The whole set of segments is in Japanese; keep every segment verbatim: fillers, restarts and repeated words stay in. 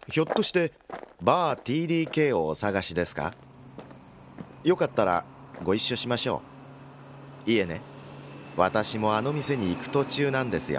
ひょっとしてバー ティーディーケー をお探しですか？よかったらご一緒しましょう。いえね、私もあの店に行く途中なんですよ。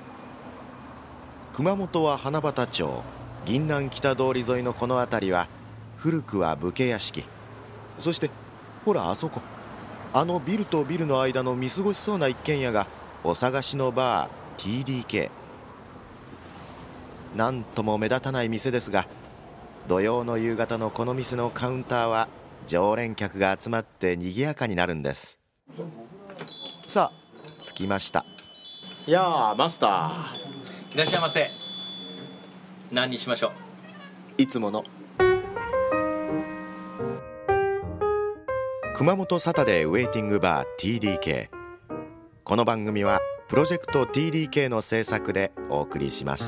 熊本は花畑町銀南北通り沿いのこの辺りは古くは武家屋敷、そしてほらあそこ、あのビルとビルの間の見過ごしそうな一軒家がお探しのバー ティーディーケー。 なんとも目立たない店ですが、土曜の夕方のこの店のカウンターは常連客が集まって賑やかになるんです。さあ着きました。 いやーマスター、 いらっしゃいませ。何にしましょう？ いつもの。 熊本サタデーウェイティングバー ティーディーケー。 この番組はプロジェクト ティーディーケー の制作でお送りします。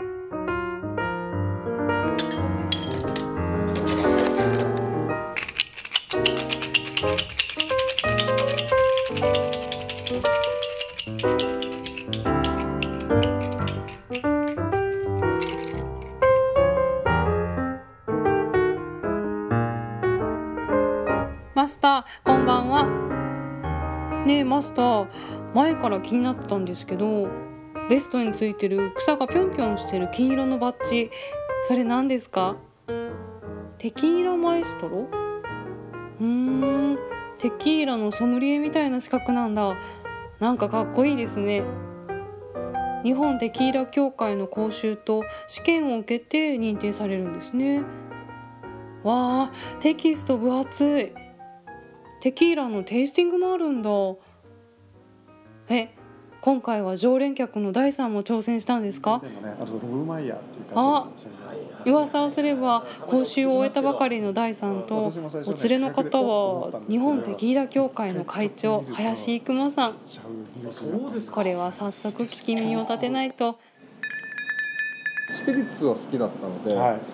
マスター、こんばんは。ねえマスター、前から気になってたんですけど、ベストについてる草がぴょんぴょんしてる金色のバッジ、それ何ですか？テキーラマエストロ？うーん、テキーラのソムリエみたいな資格なんだ。なんかかっこいいですね。日本テキーラ協会の講習と試験を受けて認定されるんですね。わあ、テキスト分厚い。テキーラのテイスティングもあるんだ。え、今回は常連客のダイさんも挑戦したんですか？ でもね、あとロブマイヤーっていう感じなんですよね。 噂をすれば講習を終えたばかりのダイさんとお連れの方は日本テキーラ協会の会長林育馬さん。これは早速聞き耳を立てないと。 スピリッツは好きだったので、はい、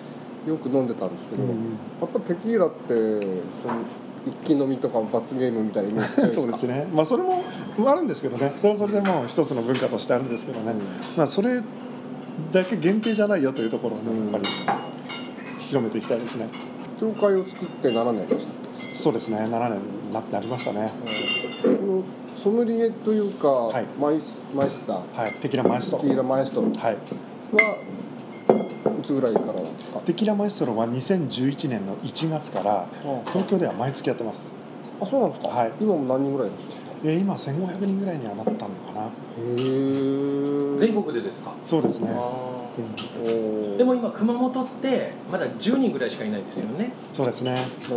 よく飲んでたんですけど、うん、やっぱテキーラってその一気飲みとか罰ゲームみたいなイメージですか？ そうですね、まあ、それもあるんですけどね、それはそれでもう一つの文化としてあるんですけどね、うん、まあ、それだけ限定じゃないよというところを、ね、やっぱり広めていきたいですね。 協会を作ってななねんでしたっけ？ そうですね、ななねんになってありましたね、 うん、このソムリエというか、はい、マイス、マイスター、 はい、テキーラマエストロ、 テキーラマエストロ、はい、はいつぐらいからなんですか？ テキーラマエストロはにせんじゅういちねんのいちがつから東京では毎月やってます。 あ、そうなんですか？はい、今も何人ぐらいですか？ え今せんごひゃくにんぐらいにはなったのかな。へー、全国でですか？ そうですね。 うん、でも今熊本ってまだじゅうにんぐらいしかいないですよね。 そうですね。うん、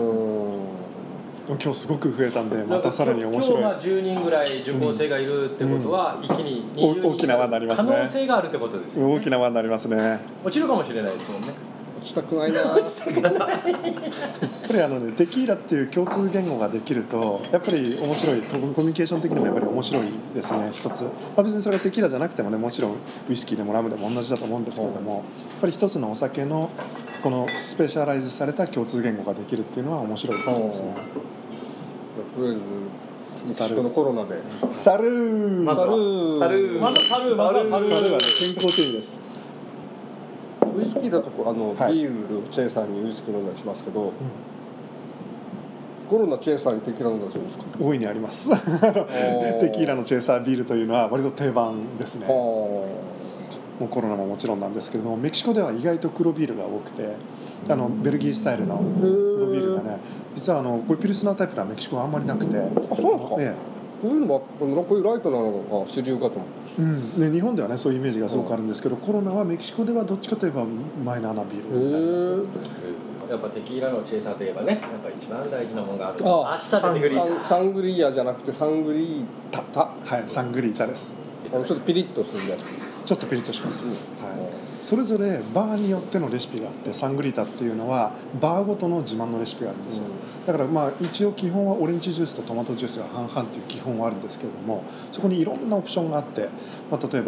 今日すごく増えたんでまたさらに面白い。 今日はじゅうにんぐらい受講生がいるってことは、うん、一気ににじゅうにん大きな輪になりますね。 可能性があるってことですよね。 大きな輪になりますね。 落ちるかもしれないですもんね。 落ちたくないな。 やっぱりあのね、テキーラっていう共通言語ができるとやっぱり面白い、コミュニケーション的にもやっぱり面白いですね。一つ、まあ、別にそれがテキーラじゃなくてもね、もちろんウイスキーでもラムでも同じだと思うんですけれども、やっぱり一つのお酒のこのスペシャライズされた共通言語ができるっていうのは面白いことですね。 とりあえずメキシコのコロナでサルーまずはサルーサルーまずサルーサルーサルーはね、健康的です。 ウイスキーだとあの、はい、ビールチェーンさんにウイスキー飲んだりしますけど、うん、コロナチェーンさんにテキーラ飲んだりするんですか？ 大いにありますテキーラのチェーサービールというのは割と定番ですね。もうコロナももちろんなんですけれども、メキシコでは意外と黒ビールが多くて、あのベルギースタイルの黒ビールがね、実はあのこういうピルスナータイプはメキシコはあんまりなくて。あ、 そうなんですか？ええ、こういうのはこういうライトなのが主流かと思う。 うんね、日本ではねそういうイメージがすごくあるんですけど、コロナはメキシコではどっちかといえばマイナーなビールになります。 やっぱテキーラのチェイサーといえばね、やっぱ一番大事なものがある。 ああ、サングリーサングリーアじゃなくてサングリータタ、 はい、サングリータです。 あのちょっとピリッとするやつ。 ちょっとピリッとします、うん、はい。それぞれバーによってのレシピがあって、サングリータっていうのはバーごとの自慢のレシピがあるんですよ、うん、だからまあ一応基本はオレンジジュースとトマトジュースが半々っていう基本はあるんですけれども、そこにいろんなオプションがあって、まあ、例えば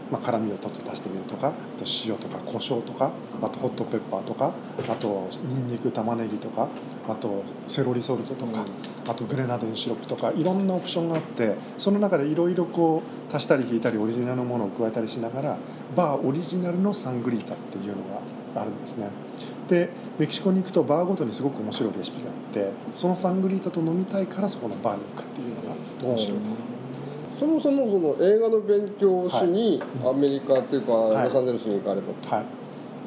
まあ、辛みをちょっと足してみるとか、あと塩とか胡椒とか、あとホットペッパーとか、あとニンニク玉ねぎとか、あとセロリソルトとか、あとグレナデンシロップとか、いろんなオプションがあって、その中でいろいろこう足したり引いたりオリジナルのものを加えたりしながら、バーオリジナルのサングリータっていうのがあるんですね。でメキシコに行くとバーごとにすごく面白いレシピがあって、そのサングリータと飲みたいからそこのバーに行くっていうのが面白いところ。 そもそもその映画の勉強をしにアメリカっていうかロサンゼルスに行かれた、はい、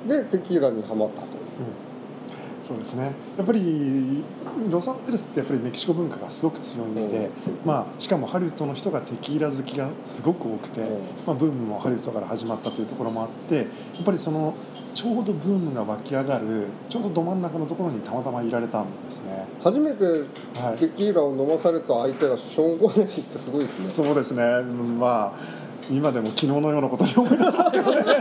でテキーラにハマったと、うん、 そうですね。やっぱりロサンゼルスってやっぱりメキシコ文化がすごく強いので、うんまあ、しかもハリウッドの人がテキーラ好きがすごく多くて、うんまあ、ブームもハリウッドから始まったというところもあって、やっぱりそのちょうどブームが湧き上がるちょうどど真ん中のところにたまたまいられたんですね。 初めてテキーラを飲まされた相手がショーン・コネリーってすごいですね。 そうですね。まあ今でも昨日のようなことに思い出しますけどね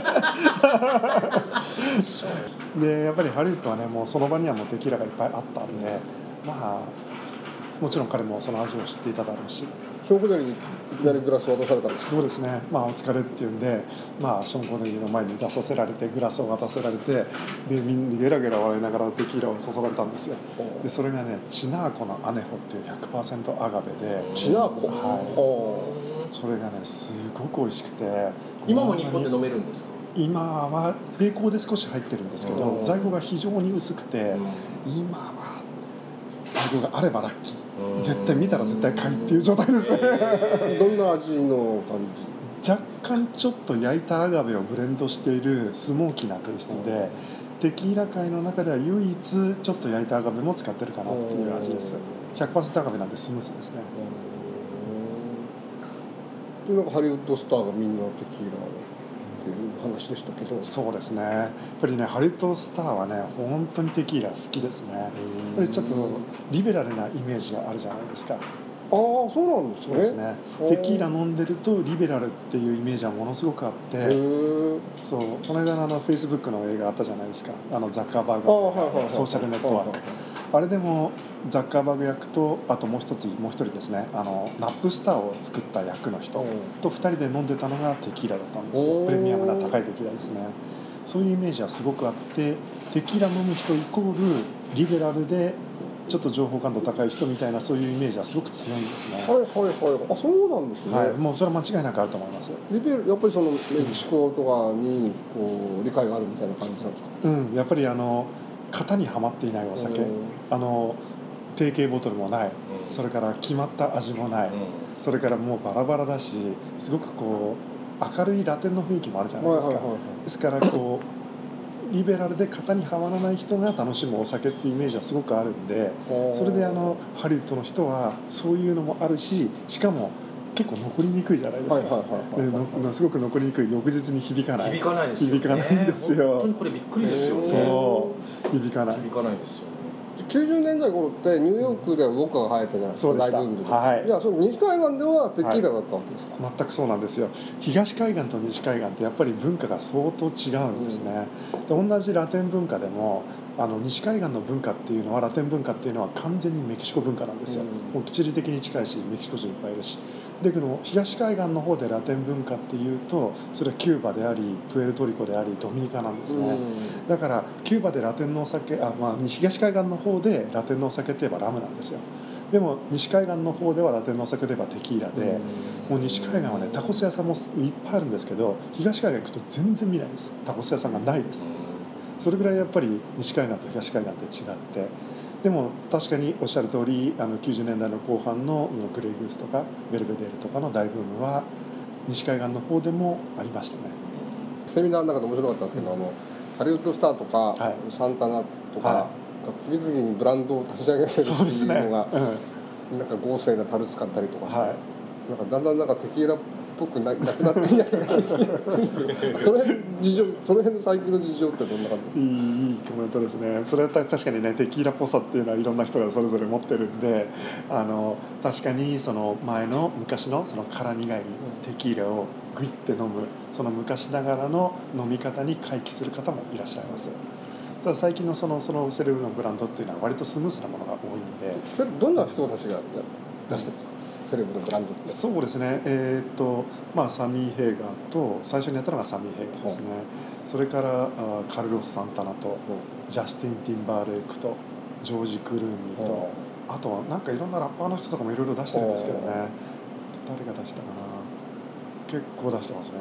でやっぱりハリウッドはね、もうその場にはもうテキーラがいっぱいあったんで、まあもちろん彼もその味を知っていただろうし、 ショーン・コネリーにいきなりグラス渡されたんですか？ そうですね。まあお疲れっていうんで、まあショーン・コネリーの前に出させられてグラスを渡せられて、でみんなゲラゲラ笑いながらテキーラを注がれたんですよ。でそれがねチナーコのアネホっていう ひゃくパーセント アガベで、 チナーコ、 はい、それがねすごく美味しくて、 今も日本で飲めるんですか？ 今は並行で少し入ってるんですけど、在庫が非常に薄くて、今は在庫があればラッキー、絶対見たら絶対買いっていう状態ですね。 どんな味の感じ？若干ちょっと焼いたアガベをブレンドしているスモーキーなテイストで、テキーラ界の中では唯一ちょっと焼いたアガベも使ってるかなっていう味です。 ひゃくパーセント アガベなんでスムースですね。 でなんかハリウッドスターがみんなテキーラっていう話でしたけど。 そうですね。やっぱりねハリウッドスターはね本当にテキーラ好きですね。やっぱりちょっとリベラルなイメージがあるじゃないですか。 ああそうなんですね。 そうですね。テキーラ飲んでるとリベラルっていうイメージはものすごくあって、そうこの間のあのフェイスブックの映画あったじゃないですか。あのザッカーバーグのソーシャルネットワーク。あれでもザッカーバーグ役とあともう一つもう一人ですね、あのナップスターを作った役の人とふたりで飲んでたのがテキーラだったんですよ。プレミアムな高いテキーラですね。そういうイメージはすごくあって、テキーラ飲む人イコールリベラルでちょっと情報感度高い人みたいなそういうイメージはすごく強いんですね。 はいはいはい。あそうなんですね。 はい、もうそれは間違いなくあると思います。 リベやっぱりそのメキシコとかにこう理解があるみたいな感じなんですか？ うん、やっぱりあの型にはまっていないお酒、あの定型ボトルもない、それから決まった味もない、それからもうバラバラだし、すごくこう明るいラテンの雰囲気もあるじゃないですか。ですからこうリベラルで型にはまらない人が楽しむお酒っていうイメージはすごくあるんで、それであのハリウッドの人はそういうのもあるし、しかも結構残りにくいじゃないですか。すごく残りにくい、翌日に響かない、 響かないですよね。 響かないんですよ。 本当にこれびっくりですよね。 そう響かない響かないですよ。 きゅうじゅうねんだい頃ってニューヨークではウォッカが流行ったじゃないですか。 そうでした。はい。 じゃあその西海岸ではテキーラだったわけですか？ はい、全くそうなんですよ。東海岸と西海岸ってやっぱり文化が相当違うんですね。うん、で同じラテン文化でもあの西海岸の文化っていうのはラテン文化っていうのは完全にメキシコ文化なんですよ。うん、もう地理的に近いしメキシコ人いっぱいいるし。でこの東海岸の方でラテン文化っていうとそれはキューバでありプエルトリコでありドミニカなんですね。うん、だからキューバでラテンのお酒あ、まあ、東海岸の方でラテンのお酒って言えばラムなんですよ。でも西海岸の方ではラテンのお酒といえばテキーラで、もう西海岸はねタコス屋さんもいっぱいあるんですけど、東海岸行くと全然見ないです。タコス屋さんがないです。それぐらいやっぱり西海岸と東海岸って違って、でも確かにおっしゃる通りあのきゅうじゅうねんだいの後半のグレイグースとかベルベデールとかの大ブームは西海岸の方でもありましたね。 セミナーの中で面白かったんですけど、うん、あのハリウッドスターとか、はい、サンタナとか、はい、次々にブランドを立ち上げてるっていうのが、そうですね、うん、なんか豪勢なタル使ったりとかして、はい、なんかだんだんなんかテキーラっぽく な, なくなってんじゃないかなそれ事情その辺の最近の事情ってどんな感じ？ いいいいコメントですね。それは確かにねテキーラっぽさっていうのはいろんな人がそれぞれ持ってるんで、あの確かにその前の昔のその辛苦いテキーラをグイッて飲むその昔ながらの飲み方に回帰する方もいらっしゃいます。ただ最近のそのそのセレブのブランドっていうのは割とスムースなものが多いんで。 それどんな人たちが出してるんですか？ セレブのブランドって。 そうですね、えーとまあ、サミー・ヘイガーと最初にやったのがサミー・ヘイガーですね、それからあカルロス・サンタナとジャスティン・ティンバーレイクとジョージ・クルーニーと、あとはなんかいろんなラッパーの人とかもいろいろ出してるんですけどね、誰が出したかな、結構出してますね。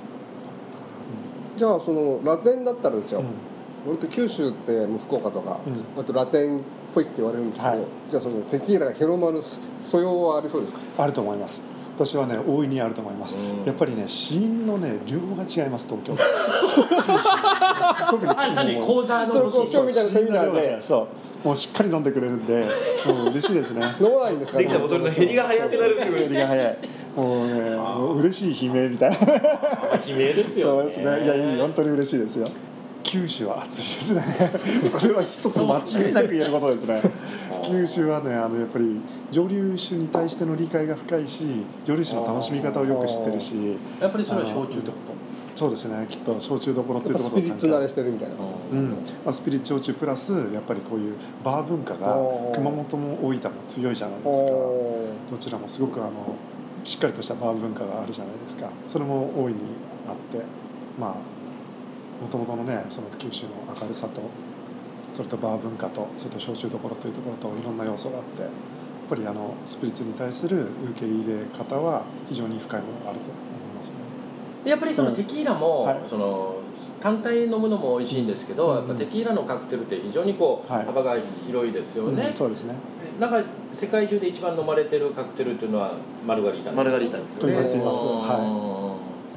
じゃあそのラテンだったらですよ、俺と九州って福岡とか、うん、あとラテンっぽいって言われるんですけど、はい、じゃあそのテキーラが広まる素養はありそうですか？ あると思います。私はね大いにあると思います。やっぱりねシーンのね量が違います東京。 特にあさに講座のそうそうみたいなセミナーで、 そうもうしっかり飲んでくれるんで、もう嬉しいですね。 飲まないんですか？ できたボトルの減りが早くなるすぐ。 減りが早い。もうねもう嬉しい悲鳴みたいな。 悲鳴ですよね。 そうですね。いやいい本当に嬉しいですよ。九州は暑いですね。それは一つ間違いなく言えることですね。九州はねあのやっぱり蒸留酒に対しての理解が深いし、蒸留酒の楽しみ方をよく知ってるし、 やっぱりそれは焼酎ってこと？ そうですね、きっと焼酎どころっていうところとスピリッツ慣れしてるみたいな、 うんまあ、スピリッツ焼酎プラスやっぱりこういうバー文化が熊本も大分も強いじゃないですか。どちらもすごくあのしっかりとしたバー文化があるじゃないですか。それも大いにあって、まあもともとのねその九州の明るさとそれとバー文化とそれと焼酎どころというところといろんな要素があって、やっぱりあのスピリッツに対する受け入れ方は非常に深いものがあると思いますね。 やっぱりそのテキーラも、 うんはい、 その単体飲むのも美味しいんですけど、うん、やっぱテキーラのカクテルって非常にこう、はい、幅が広いですよね、 うん、そうですね。 なんか世界中で一番飲まれてるカクテルっていうのはマルガリータマルガリータですと言われています。 はい。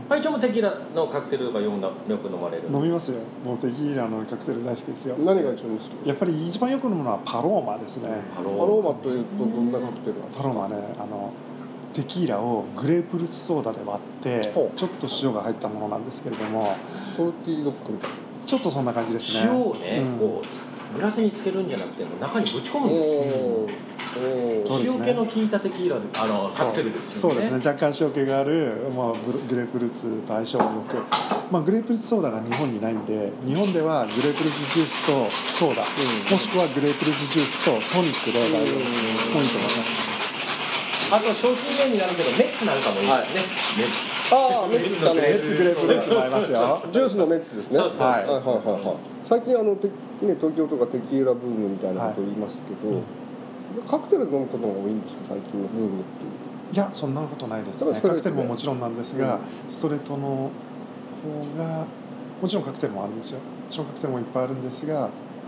会長もテキーラのカクテルとかよく飲まれる？ 飲みますよ。もうテキーラのカクテル大好きですよ。 何が一番好き？ やっぱり一番よく飲むのはパローマですね。 パローマというとどんなカクテルなんですか？ パローマね、あのテキーラをグレープフルーツソーダで割ってちょっと塩が入ったものなんですけれども、 ソルティードッグみたいなちょっとそんな感じですね。 塩をね、うん、こうグラスにつけるんじゃなくて中にぶち込むんですよ。塩気の効いたテキーラであのカクテルですよね。 そうですね。若干塩気がある、まあ、グレープフルーツと相性がよく、まあ、グレープフルーツソーダが日本にないんで、日本ではグレープフルーツジュースとソーダ、うん、もしくはグレープフルーツジュースとトニックで大丈夫です。多いと思います。 あと商品名になるけどメッツなんかもいいですね。メッツ。 ああメッツのメッツグレープフルーツもありますよ。 ジュースのメッツですね。 そうそうそう。はいはいはいはい。 最近あのてね東京とかテキーラブームみたいなことを言いますけど。はいうん、カクテルで飲むことが多いんですか最近のブームっていう。 いやそんなことないですね。カクテルももちろんなんですが、うん、ストレートの方がもちろんカクテルもあるんですよ。もちろんカクテルもいっぱいあるんですが、あの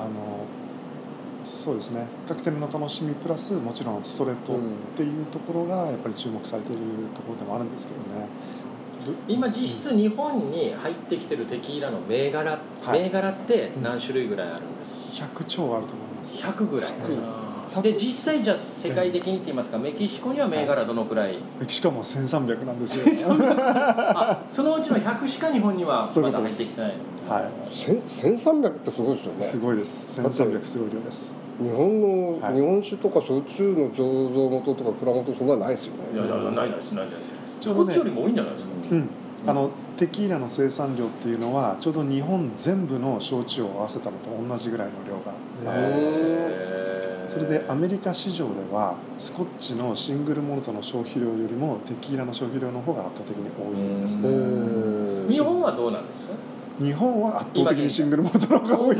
そうですね、カクテルの楽しみプラスもちろんストレートっていうところがやっぱり注目されているところでもあるんですけどね。 今実質日本に入ってきてるテキーラの銘柄、はい、銘柄って何種類ぐらいあるんですか？ ひゃくちょうあると思います。 ひゃくぐらい、うん、で実際じゃあ世界的にって言いますか、メキシコには銘柄どのくらい、はい、 メキシコはもうせんさんびゃくなんですよ。 あそのうちのひゃくしか日本にはまだ入ってきてないの？ はい、 せんさんびゃくってすごいですよね。 すごいです。せんさんびゃくすごい量です。 日本の、はい、日本酒とか焼酎の醸造元とか蔵元そんなないですよね。 いやいやないないですないない。ちょうどね、こっちよりも多いんじゃないですか。 うんあのテキーラの生産量っていうのはちょうど日本全部の焼酎を合わせたのと同じぐらいの量があります。それでアメリカ市場ではスコッチのシングルモルトの消費量よりもテキーラの消費量の方が圧倒的に多いんですね。 日本はどうなんですか？ 日本は圧倒的にシングルモルトの方が多いです。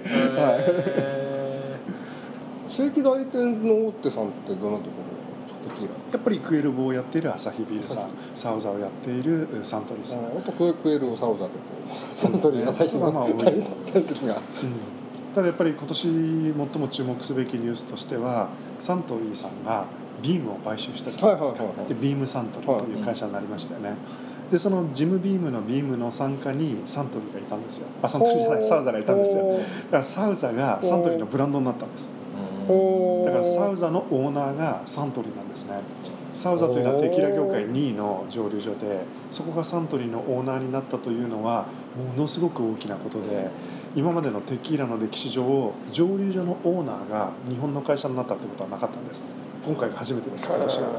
正規代理店の大手さんってどんなところ？ やっぱりクエルボをやっているアサヒビールさん、サウザをやっているサントリーさん。 やっぱクエルボサウザでサントリーが最初のまあ多いですが、うん、 ただやっぱり今年最も注目すべきニュースとしてはサントリーさんがビームを買収したじゃないですか。でビームサントリーという会社になりましたよね。でそのジムビームのビームの傘下にサントリーがいたんですよ。あサントリーじゃないサウザがいたんですよ。だからサウザがサントリーのブランドになったんです。だからサウザのオーナーがサントリーなんですね。サウザというのはテキーラ業界にいの蒸留所で、そこがサントリーのオーナーになったというのはものすごく大きなことで、今までのテキーラの歴史上蒸留所のオーナーが日本の会社になったということはなかったんです。今回が初めてです。今年が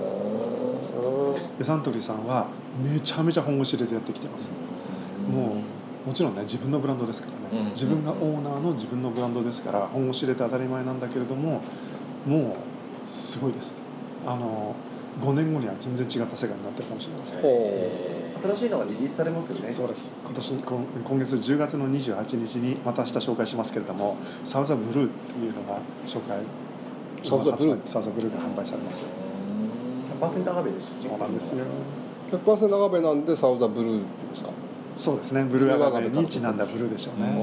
でサントリーさんはめちゃめちゃ本腰入れてやってきてます。もうもちろんね自分のブランドですからね、自分がオーナーの自分のブランドですから本腰入れて当たり前なんだけれども、もうすごいです。あのごねんごには全然違った世界になってるかもしれません。 新しいのがリリースされますよね。 そうです。今年今今月じゅうがつのにじゅうはちにちにまた明日紹介しますけれども、サウザブルーっていうのが紹介サウザブルーサウザブルーが販売されます。 ひゃくパーセント アガベですよね。 そうなんですよ。 ひゃくパーセント アガベなんでサウザブルーっていうんですか。 そうですね。ブルーアガベにちなんだブルーでしょうね。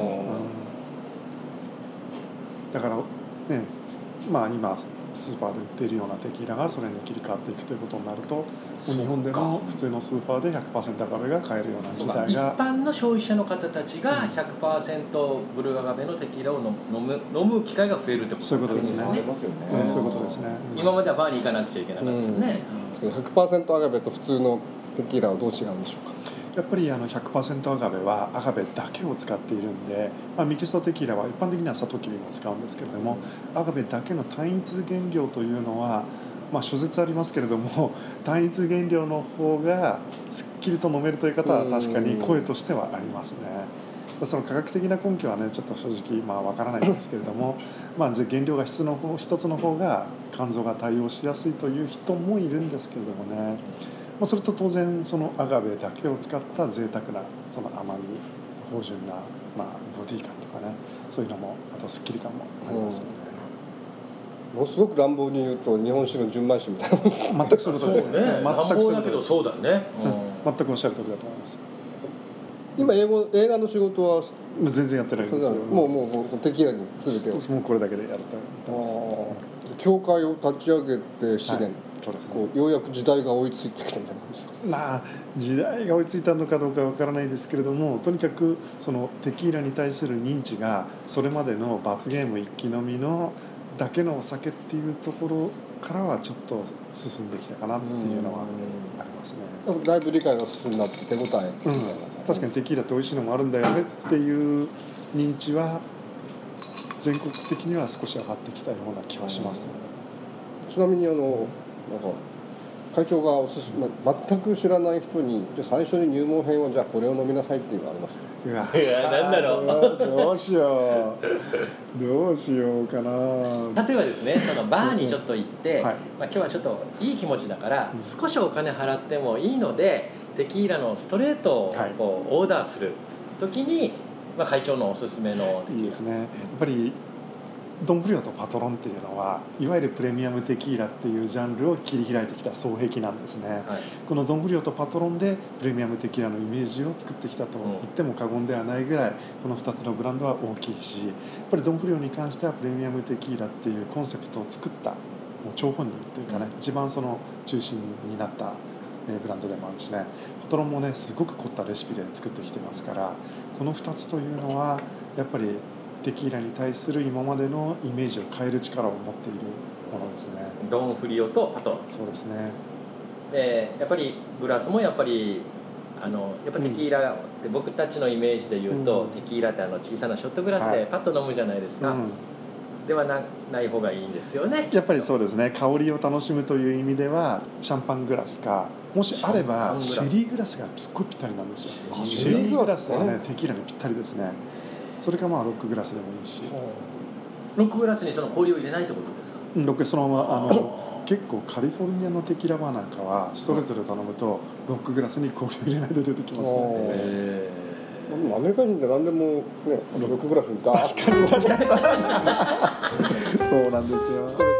うん、だからね、まあ今スーパーで売っているようなテキーラがそれに切り替わっていくということになると、日本での普通のスーパーで ひゃくパーセント アガベが買えるような時代が、 一般の消費者の方たちが ひゃくパーセント ブルーアガベのテキーラを飲む、飲む機会が増えるってことですね。 そういうことですね。うん、そういうことですね。 今まではバーに行かなくちゃいけなかったね。 ひゃくパーセント アガベと普通のテキーラはどう違うんでしょうか。 やっぱりあの ひゃくパーセント アガベはアガベだけを使っているんで、まあ、ミキストテキーラは一般的にはサトウキビも使うんですけれども、アガベだけの単一原料というのは、まあ、諸説ありますけれども、単一原料の方がすっきりと飲めるという方は確かに声としてはありますね。その科学的な根拠はねちょっと正直まあわからないんですけれどもまあ原料が質の方一つの方が肝臓が対応しやすいという人もいるんですけれどもね、まあ、それと当然そのアガベだけを使った贅沢なその甘み芳醇な、まあ、ボディ感とかね、そういうのもあとスッキリ感もありますよね。 ものすごく乱暴に言うと日本酒の純米酒みたいなもんです。 全くそういうことです。 そうね、 全くそういうことです。 乱暴だけどそうだね、 うん、全くおっしゃる通りだと思います。 今英語映画の仕事は全然やってないんですよ。 もうもうもうテキーラに全てをもうこれだけでやってます。 教会を立ち上げてななねん、はい、 そうですね、 こうようやく時代が追いついてきたみたいなんですか。 まあ時代が追いついたのかどうかわからないですけれども、とにかくそのテキーラに対する認知がそれまでの罰ゲーム一気飲みのだけのお酒っていうところからはちょっと進んできたかなっていうのはありますね。 だいぶ理解が進んだって手応えみたいな、うん、 確かにテキーラって美味しいのもあるんだよねっていう認知は全国的には少し上がってきたような気はします、ね、 ちなみにあのなんか会長がおすすめ、全く知らない人にじゃ最初に入門編はじゃあこれを飲みなさいっていうのがあります、 ね、いやなんだろうどうしようどうしようかな。 例えばですね、そのバーにちょっと行って、 はい、 まあ、今日はちょっといい気持ちだから少しお金払ってもいいのでテキーラのストレートをこうオーダーする時に、まあ、会長のおすすめのテキーラいいですね。やっぱりドン・フリオとパトロンっていうのはいわゆるプレミアムテキーラっていうジャンルを切り開いてきた双璧なんですね、はい、このドン・フリオとパトロンでプレミアムテキーラのイメージを作ってきたと言っても過言ではないぐらいこのふたつのブランドは大きいし、やっぱりドン・フリオに関してはプレミアムテキーラっていうコンセプトを作ったもう張本人というかね、一番その中心になったブランドでもあるしね、パトロンもねすごく凝ったレシピで作ってきてますから、このふたつというのはやっぱりテキーラに対する今までのイメージを変える力を持っているものですね。 ドン・フリオとパトロン。 そうですね。 でやっぱりグラスもやっぱりあのやっぱテキーラって僕たちのイメージで言うと、うん、テキーラってあの小さなショットグラスでパッと飲むじゃないですか、はい、うん、では な, ない方がいいんですよね。 やっぱりそうですね。香りを楽しむという意味ではシャンパングラスか、もしあればシェリーグラスがすっごいぴったりなんですよ。シェリーグラスはねテキーラにぴったりですね。それかまあロックグラスでもいいし、 ロックグラスにその氷を入れないってことですか。 ロックそのままあの結構カリフォルニアのテキーラバーなんかはストレートで頼むとロックグラスに氷を入れないで出てきますね。 アメリカ人って何でもねロックグラスにガーッ確かに確かにそうなんですよ。ストレー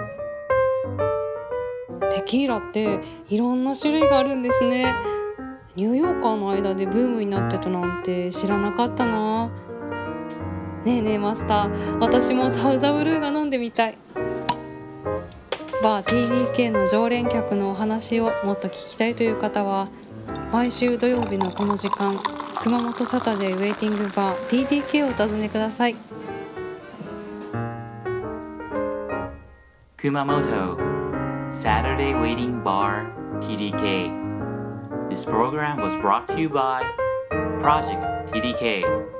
トでね。テキーラっていろんな種類があるんですね。ニューヨーカーの間でブームになってたなんて知らなかったな。ねえねえマスター、私もサウザブルーが飲んでみたい。バー ティーディーケー の常連客のお話をもっと聞きたいという方は毎週土曜日のこの時間、熊本サタデーウェイティングバー ティーディーケー をお尋ねください。 熊本 Saturday Waiting Bar ティーディーケー. This program was brought to you by Project ティーディーケー